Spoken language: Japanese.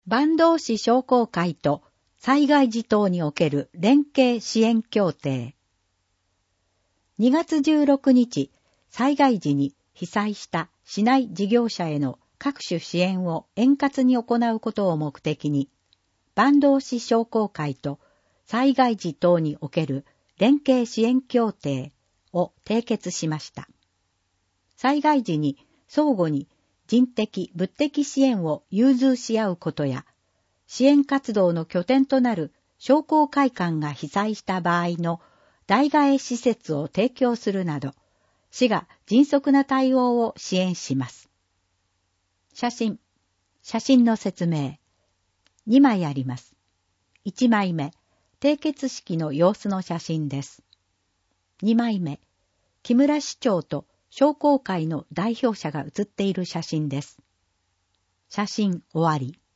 坂東市商工会と災害時等における連携支援協定。2月16日、災害時に被災した市内事業者への各種支援を円滑に行うことを目的に、坂東市商工会と災害時等における連携支援協定を締結しました。災害時に相互に人的・物的支援を融通し合うことや、支援活動の拠点となる商工会館が被災した場合の代替え施設を提供するなど、市が迅速な対応を支援します。写真の説明。2枚あります。1枚目、締結式の様子の写真です。2枚目、木村市長と商工会の代表者が写っている写真です。写真終わり。